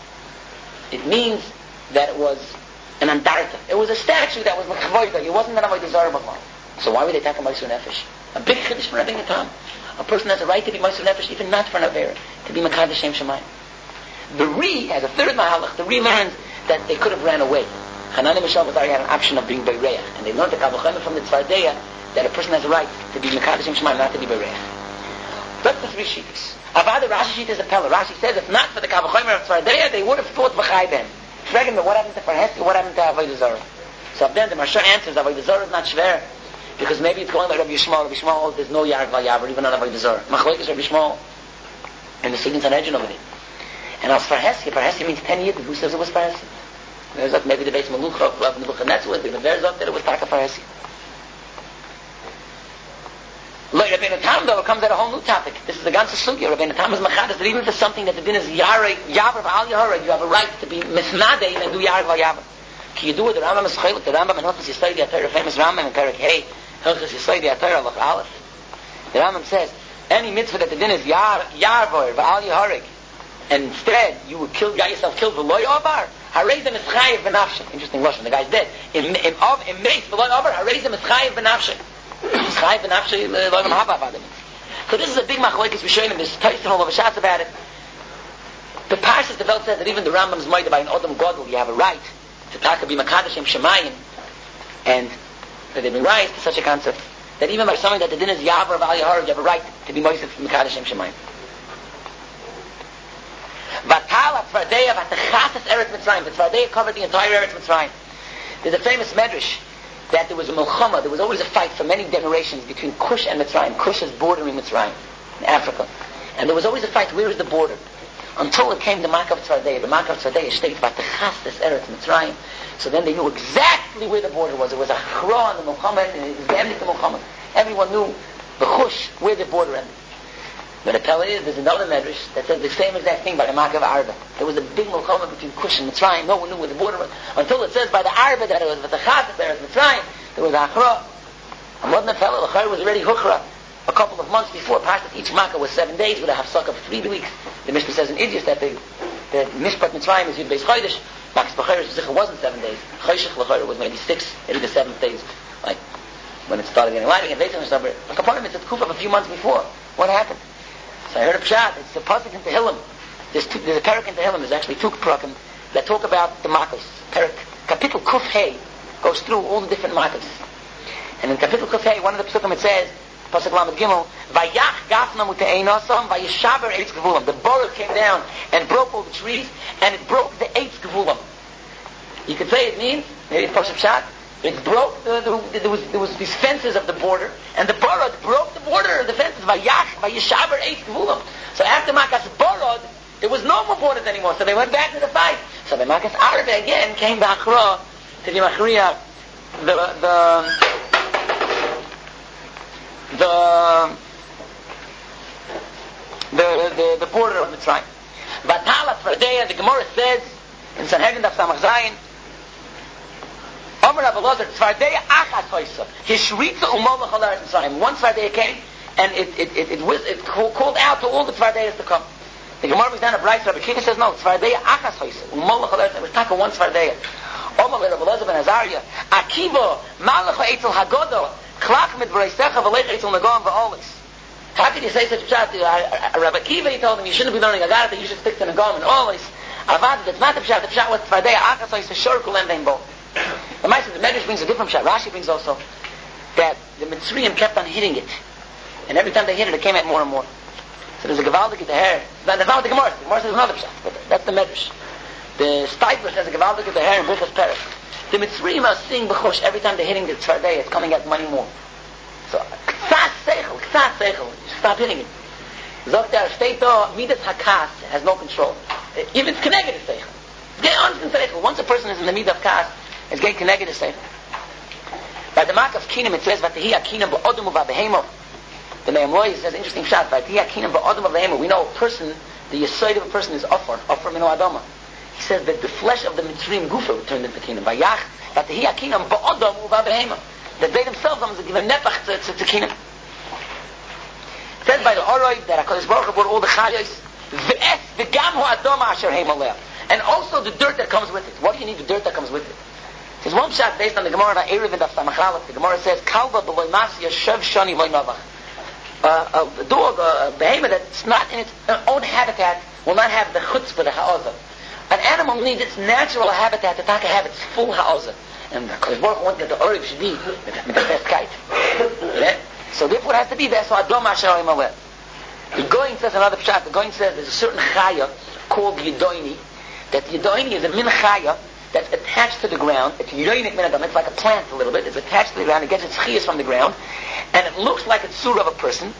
It means that it was an andarta. It was a statue that was mechavoida. It wasn't an Avodah Zorah B'chlal. So why would they take a Moshe Nefesh? A big chiddush from Rabbi Nutam. A person has a right to be Moshe Nefesh, even not for an Avera, to be Mekadosh Shem Shemayim. The Ri, as a third Mahalach, the Ri learned that they could have ran away. Hanani Mishal Vazari had an option of being Beireach, and they learned the Kal V'chomer from the Tzvardeya that a person has a right to be Mekadosh Shem Shemayim, not to be Beireach. That's the three shittas. Avad the Rashi shita is a Pella. Rashi says if not for the Kal V'chomer of Tzvardeya, they would have thought v'chai ben. Frag him, what happened to Farhesi? What happened to Avodah Zorah? So then the Marsha answers Avodah Zorah is not shver, because maybe it's going like Rabbi Yishmael. Rabbi Yishmael, there's no Yared Val Yavar, even on Avodah Zorah. Machlokes Rabbi Yishmael, and the Sign's Sanhedrin over there. And as Farhesi, Farhesi means ten years. Who says it was Farhesi? There's up maybe the base Malucha, Rav Nebuchadnezzar, but there's up that it was Taka Farhesi. Look, Rabbi Natam though comes at a whole new topic. This is the ganze sugya. Rabbi Natam is machadas that even for something that the din is Yavar Val Yavar, you have a right to be Misnadei and do Yavar Val Yavar. Can you do it? The Rambam is Chaylik, the Rambam in Hilchas Yisrael Atayra, famous Rambam in Perek Hey, Hilchas Yisrael Atayra, Lach Aleph. The Rambam says, any mitzvah that the din is Yarvor, Val Yaharig, and instead you would kill, got yourself killed v'loy ovar, harezem is chayiv v'nafshe. Interesting Russian, the guy's dead. In in of in meis v'loy ovar, harezem is chayiv v'nafshe. Chayiv v'nafshe loy v'mahaba vadim. So this is a big machlokes we showing him. There's Taisus all over shots about it. The Parshas Devel says that even the Rambam's moed by an Odom Godel, you have a right to talk be Mekadosh Shem Shemayim, and that they've been right to such a concept that even by something that the din is Yavar Val Yahar, you have a right to be Moshe Mekadosh Shem Shemayim. Vatala Tzvardeya Vatachasas Eretz Mitzrayim. The Tzvardeya covered the entire Eretz Mitzrayim. There's a famous medrash that there was a Milchama, there was always a fight for many generations between Kush and Mitzrayim. Kush is bordering Mitzrayim in Africa. And there was always a fight, where is the border? Until it came to Makav Tzvardeya. The Makav Tzvardeya states Vatachasas Eretz Mitzrayim. So then they knew exactly where the border was. It was a Chra on the Milchama, and it was the end of the Milchama. Everyone knew the Kush, where the border ended. But the Pella is, there's another medrash that says the same exact thing by the Makav Arba. There was a big Milchama between Kush and Mitzrayim. No one knew where the border was. Until it says by the Arba that it was Vatachasas Eretz Mitzrayim, there was a Chra. And what in the Pella, the Chra was already Hukhra. A couple of months before, Pashtat, each Makkah was seven days with a Hafsaka of three weeks. The Mishnah says in Idris that the, the Mishpat Mitzrayim is Yud Beis Chodesh. Makkah's B'chayr Zikha wasn't seven days. Chayshich L'chayr was maybe six, maybe the seventh days. Like, when it started getting light again, Veitzim Shabbat. A couple of it's at Kufa a few months before. What happened? So I heard a Pshat, it's a pasuk in Tehillim. There's, two, there's a parak in Tehillim, there's actually two parakim that talk about the Makkahs. Parak, Kapitel Kuf Hey goes through all the different Makkahs. And in Kapitel Kuf Hey, one of the pasukim it says, Pasuk Lamed Gimel, Vayach Gafna Muteinosam, Vayishaber Eitz Gevulam. The border came down and broke all the trees, and it broke the Eitz Gevulam. You could say it means, maybe it's Pasuk Pshat, it broke, the, the, there was there was these fences of the border, and the borod broke the border of the fences, Vayach, Vayishaber Eitz Gevulam. So after Makas borod, there was no more borders anymore, so they went back to the fight. So the Makas Arba again came back to the Machriya, the, the, The, the the the border of Mitzrayim. Vatala Tzvardeya, the Gemara says in Sanhedrin Daf Samach Zayin, Omer Rabbi Elazar, Tzvardeya Achas Hoysa. Hishritza Umolach Al Eretz Mitzrayim. One Tzvardeya came, and it it it it, was, it called out to all the Tzvardeyas to come. The Gemara was down at Bryce. Rabbi Kiva says no. Tzvardeya Achas Hoysa. Umolach Al Eretz. It was talking one Tzvardeya. Omer Rabbi Elazar ben Azariah. Akiva Malach Eitzel Hagodol. Klach mit V'reisecha V'lech Eitzel Nagam V'olis. How could you say such a pshat? Uh, Rabbi Kiva, he told him you shouldn't be learning Agarata. You should stick to Nagam and Olis. Avad, that's not the pshat. The pshat was Tzvardeya Achas Hoysa. Shor Kulem Vein Bo. The Ma'aseh, the Medrash brings a different pshat. Rashi brings also that the Mitzrayim kept on hitting it, and every time they hit it, it came out more and more. So there's a Gavaldik at the hair. That's not the Gemara. The Gemara says another pshat, but that's the Medrash. The Steipler says a Gavaldik at the hair in Birchas Peretz. The Mitzrayim are seeing b'chosh every time they're hitting the Tzvardeya, it's coming out money more. So K'tzas Seichel, K'tzas Seichel, stop hitting it. Zok there, state though, Midas Hakas has no control. Even it's connected to Seichel. Get on to Seichel. Once a person is in the Midas of Kas, it's getting connected to Seichel. By the mark of Kinam, it says, V'tehi Kinam ba'odom u'va'behemo. The Me'am Loy says, interesting shot, V'tehi Kinam ba'odom u'va'behemo. We know a person, the Yesod of a person is Offer, Offer mino Adama. He says that the flesh of the Mitzrayim Gufa turned into Kinam. V'yach, V'tehi Kinam ba'odom u'va'behemo. That they themselves are given Nepach to, to, to Kinam. It says by the Oroi that HaKadosh Baruch Hu brought all the Chayos, V'es v'gam hu Adama asher heim aleh. And also the dirt that comes with it. What do you need the dirt that comes with it? There's one shot based on the Gemara Erev and Samachalot. The Gemara says, Kalva b'loy masya shev shani loy novach. A dog, a behemoth that's not in its own habitat will not have the chutzpah, the ha'ozah. An animal needs its natural habitat to have its full ha'ozah. And Kodesh Baruch Hu wanted that the Orev should be with the best kite. So therefore it has to be there. So Adom asher heim aleh. The Goin says another pshat. The Goin says there's a certain chaya called Yedoini. That Yedoini is a min chaya that's attached to the ground. It's Yedoinik min adam. It's like a plant a little bit. It's attached to the ground. It gets its chiyas from the ground. And it looks like a surah of a person.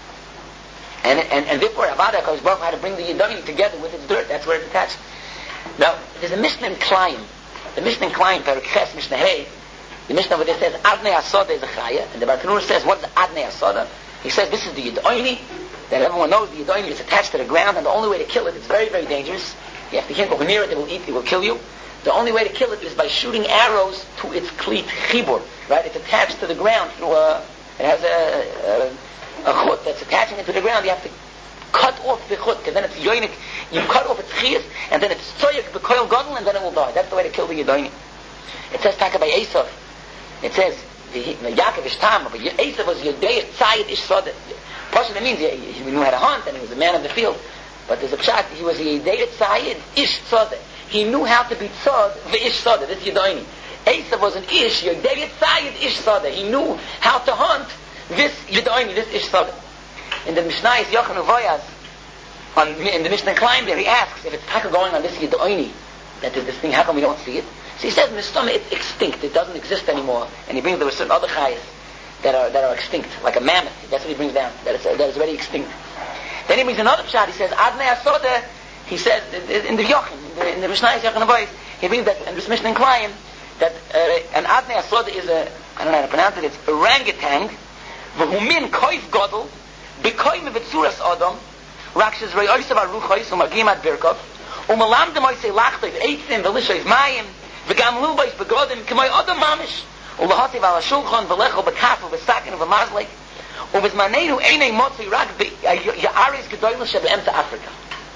And and, and therefore Avada Kodesh Baruch Hu had to bring the Yedoini together with its dirt. That's where it's attached. Now, there's a Mishnah in Klayim. The Mishnah in Klayim, Perek Ches, Mishnah Hey. The Mishnah over there says, Adnei Asoda is a chaya. And the Bartanur says, what is Adnei Asoda? He says, this is the Yedoini. That everyone knows the Yedoini is attached to the ground. And the only way to kill it, it's very, very dangerous. You have to can't go near it, it will eat, it will kill you. The only way to kill it is by shooting arrows to its cleat, chibur, right? It's attached to the ground through a, it has a, a, a chut that's attaching it to the ground. You have to cut off the chut, because then it's yoinik, you cut off its chiyas, and then it's tzoyek, b'koil gadol, and then it will die. That's the way to kill the Yedoini. It says, taka by Esav, it says, the Yaakov ish tam, but Esav was Yodei tzayid ish sodet. Partially means he, he knew how to hunt, and he was a man of the field. But there's a pshat, he was a Yedei Tzayid, Ish Tzadeh. He knew how to be Tzad, V'ish Tzadeh. This is Yedoini. Esav was an Ish, Yedei Tzayid, Ish Tzadeh. He knew how to hunt this Yedoini, this Ish Tzadeh. In the Mishnah is Yochanan Voyaz, on, in the Mishnah Klein there, he asks if it's taka going on this Yedoini, that there's this thing, how come we don't see it? So he says, Mistama, it's extinct, it doesn't exist anymore. And he brings, there were certain other chayas that are, that are extinct, like a mammoth. That's what he brings down, that is, that is already extinct. Then he brings another pshat. He says, Adnei Asoda, he says, in the Yochim, in the, in the Mishnah, Yochanan Voyaz, he brings that, in this Mishnah in Klayim, that uh, an Adnei Asoda is a, I don't know how to pronounce it, it's orangutan, v'humin koif godel, b'koim v'tzuras odom, rakshas re'oisav aruchois, u'magim ad birkov, u'malamdem oisei lachtoiv, eitzim, v'lishoiv mayim, v'gam lubois, b'godim, k'moi odom mamish, u'lahotiv ala shulchan, v'lecho, b'kafu, v'sakin, v'mazlik, ובזמננו איני מוציא רק ביעריס גדולים שבאמצע אפריקה.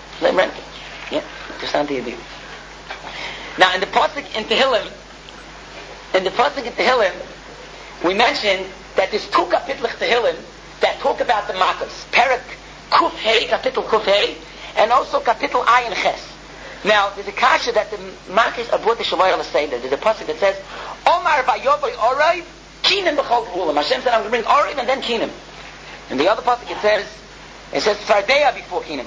Yeah, understand the idea. Now in the pasuk in Tehillim, in the pasuk in Tehillim, we mentioned that there's two kapitlich Tehillim that talk about the makkos. Perek Kuf Hei, kapitel Kuf Hei, and also kapitel Ayin Ches. Now there's a kasha that the makkos are brought to Shemayah L'Seder. There's a pasuk that says, Omar Vayoboy Orayv, Keenan b'chol ulam. Hashem said, I'm going to bring Oriv and then Keenan. And the other pasuk it says, it says Tzvardeya before Keenan.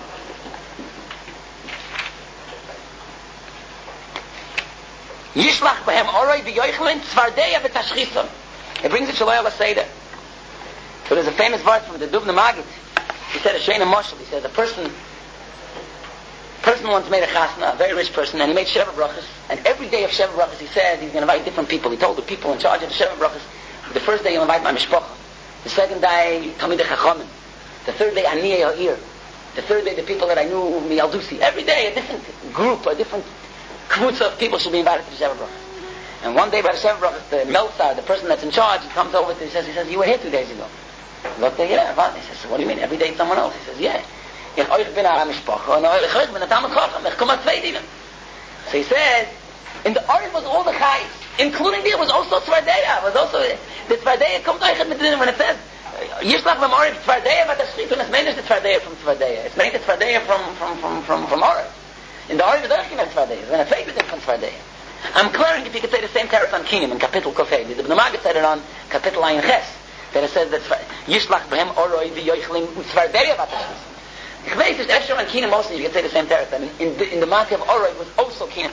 Yishlach b'hem Oriv v'yoichlin Tzvardeya v'tashchisam. It brings it Shaloi L'Seder. So there's a famous verse from the Dubna Magid. He said a Shena Moshel. He says a person, person once made a chasna, a very rich person, and he made Sheva Brachas. And every day of Sheva Brachas, he said he's going to invite different people. He told the people in charge of the Sheva Brachas, the first day you'll invite my mishpacha. The second day, Talmidei Chachamim. The third day, Aniyei Ha'ir. The third day, the people that I knew, Mi'aldusi. Every day, a different group, a different kvutza of people should be invited to the Sheva Brachas. And one day, by the Shem Baruch, the Meltzar, the person that's in charge, he comes over to he says, he says, you were here two days ago. Look, yeah, what? He says, what do you mean? Every day someone else? He says, yeah. Ich euch bin a Mishpacha, and ich bin a Talmud Chacham, ich komme a zwei Dienen. So he says, in the Oren was all the Chais, including there was also Tzvardeya, was also, the Tzvardeya comes euch mit Dienen, when it says, Yishlach v'm Oren Tzvardeya, but the Shrit, and it's made the Tzvardeya from Tzvardeya. It's made the Tzvardeya from, from, from, from, from Oren. In the Oren is euch not Tzvardeya, when it's made it from Tzvardeya. I'm clearing if you could say the same terrace on Kinim in Kapitel Kofei. The Ibn Maggid said it on Kapitel Ayin Ches. That it says that Yishlach b'hem oroi v'yoichlim u'tzvardeya v'atashvis. Ich weiß, it's Esher on Kinim also, you can say the same terrace. And in the, in the Makkah of Oroi was also Kinim.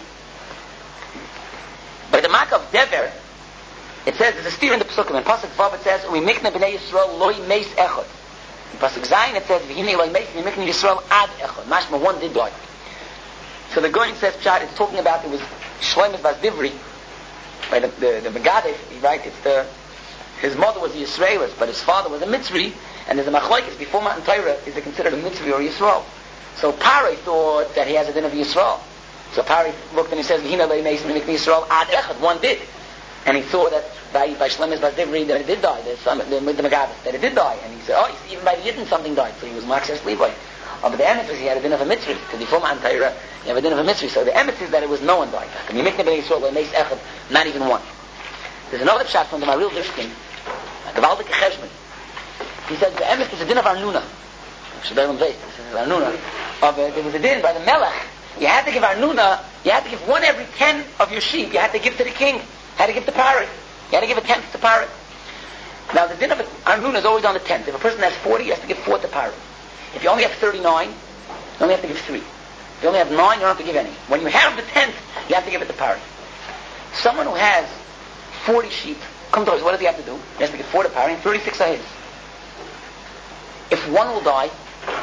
By the Makkah of Dever, it says, there's a steer in the Pesukim. In Pasuk Vav it says, U'imikna b'nei Yisrael loi meis echod. In Pasuk Zayin it says, V'hinei loi meis u'imikna Yisrael ad echod. Mashma, one did die. So the Goyen says, Pshat, it's talking about, it was Shloimeh Bas Divri, by the, the, the Megadef, he writes, it's the, his mother was a Yisraelis, but his father was a Mitzri, and there's a Machlokes, before Matan Torah, is it considered a Mitzri or a Yisrael? So Paroi thought that he has a din of Yisrael. So Paroi looked and he says, V'hina lo yimeis mikni Yisrael ad echad, one did. And he thought that by, by Shloimeh Bas Divri, that it did die, the, son, the, the, the Megadef, that it did die. And he said, oh, even by the Yidden something died, so he was Maxes Levi. Oh, but the emes is he had a din of a mitzvah. Because before Matan Torah, you have a din of a mitzvah. So the emes is that it was no one died. Not even one. There's another pshat from the Maril Dishkin, a Gavaldik Cheshman. He says the emes is a din of Arnuna. Shadayim Veit. This is Arnuna. Of, uh, there was a din by the Melech. You had to give Arnuna, you had to give one every ten of your sheep. You had to give to the king. You had to give to Pari. You had to give a tenth to Pari. Now the din of Arnuna is always on the tenth. If a person has forty, he has to give four to Pari. If you only have thirty-nine, you only have to give three. If you only have nine, you don't have to give any. When you have the tenth, you have to give it to Pari. Someone who has forty sheep, come to us, what does he have to do? He has to give four to Pari and thirty-six are his. If one will die,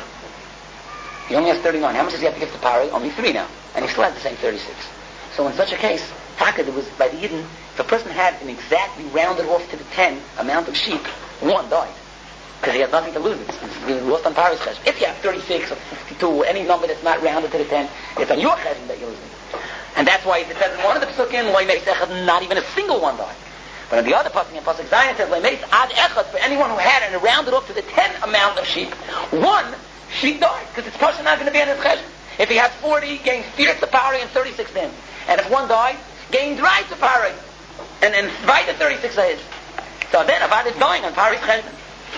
he only has thirty-nine. How much does he have to give to Pari? Only three now. And he still has the same thirty-six. So in such a case, Taka, there was, by the Yidden, if a person had an exactly rounded off to the ten amount of sheep, one died. Because he has nothing to lose. It's, it's lost on Pari's chesed. If you have thirty-six or fifty-two or any number that's not rounded to the ten, it's on your chesed that you're losing. And that's why it says in one of the Pesukim, Loi Meis Echad, not even a single one died. But in the other Pasuk, in Pasuk Zayin, it says, Loi Meis Ad Echad, for anyone who had and rounded off to the ten amount of sheep, one sheep died. Because it's person not going to be on his chesed. If he has forty, gains fierce to Pari and thirty-six to him. And if one died, gains right to Pari. And then by the thirty-six are his. So then Avad is dying on Pari's chesed.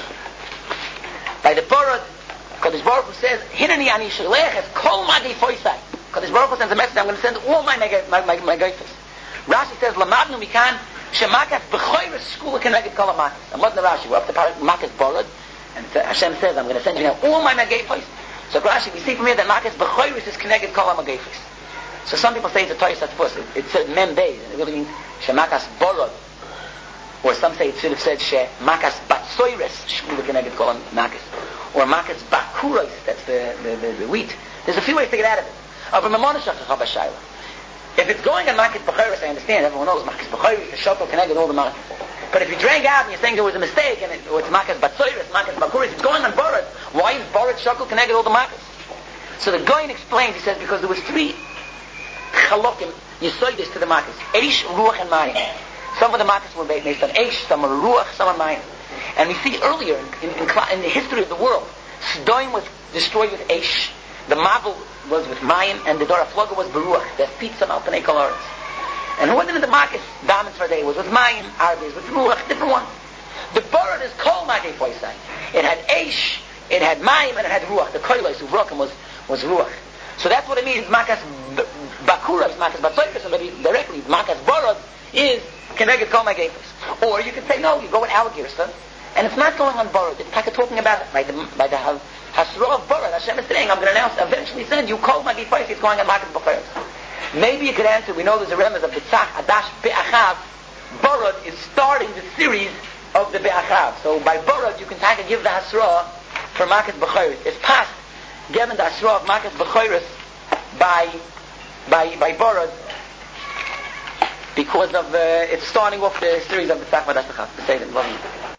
By the Torah, Kadosh Baruch Hu says, Hinani ani shalech es kol magi foisai. Kadosh Baruch Hu sends a message, I'm going to send all my my my, my geifers. Rashi says, Lamadnu mikan shemakas b'choyres skula keneged kol hamakas. I'm not in the Rashi, we're up to Makas Borod, and Hashem says, I'm going to send you now all my geifers. So Rashi, we see from here that Makas b'choyres is keneged kol hamageifers. So some people say it's a Torah that's first. It, it said mem beis, and it really means shemakas borod. Or some say it should have said she makas batsoires shkula keneged kol makas, or makas bakuros. That's the, the, the, the wheat. There's a few ways to get out of it. Of a mamonashach chavashayla. If it's going on makas bakuros, I understand. Everyone knows makas bakuros, the shakol keneged all the makas. But if you drank out and you're saying there was a mistake and it, or it's makas batsoires, makas bakuros, it's going on borod. Why is borod shakol keneged all the makas? So the Goyen explains. He says because there was three chalokim yisoidis to the makas: eish, ruach, and mayim. Some of the makas were based on Eish, some on Ruach, some on Mayim. And we see earlier in, in, in, in the history of the world, Sodom was destroyed with Eish, the Mabel was with Mayim, and the Dora Floga was Beruach, the Pizza Malpanei Koloritz. And who did the makas, Damas for day, was with Mayim, Arbis, with Ruach, different one. The Borod is called Magei Foisai. It had Eish, it had Mayim, and it had Ruach. The Koilos who broke him was, was Ruach. So that's what it means, Makas Bakura is Makas Batsoikas, and maybe directly, Makas Borod is Keneged Kol Magefos. Or you could say, no, you go with Al-Girsa, and it's not going on Borod. It's like talking about it by the, by the Hasra of Borod. Hashem is saying, I'm going to announce, eventually send you Kol Magefos, it's going on Makas Bakura. Maybe you could answer, we know there's a remez of Bitzach, Adash, Be'achav. Borod is starting the series of the Be'achav. So by Borod, you can kind of give the Hasra for Makas Bakura. It's past given the Hasra of Makas Bakura by, by, by Borod, because of uh, it's starting off the series of the Tzach Vadash B'Chav.